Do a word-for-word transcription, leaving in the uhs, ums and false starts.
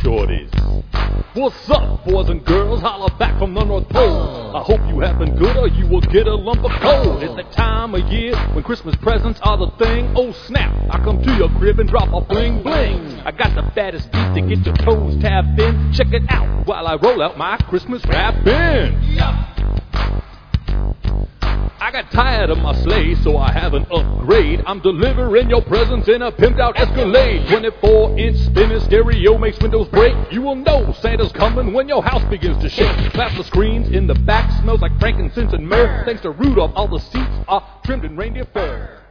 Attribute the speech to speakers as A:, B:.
A: shorties. What's up, boys and girls? Holla back from the North Pole. I hope you have been good or you will get a lump of coal. It's that time of year when Christmas presents are the thing. Oh snap, I come to your crib and drop a bling bling. I got the fattest beat to get your toes tapped in. Check it out while I roll out my Christmas wrapping. I got tired of my sleigh, so I have an upgrade. I'm delivering your presents in a pimped out Escalade. twenty-four inch spinning stereo makes windows break. You will know Santa's coming when your house begins to shake. Plasma screens in the back smells like frankincense and myrrh. Thanks to Rudolph, all the seats are trimmed in reindeer fur.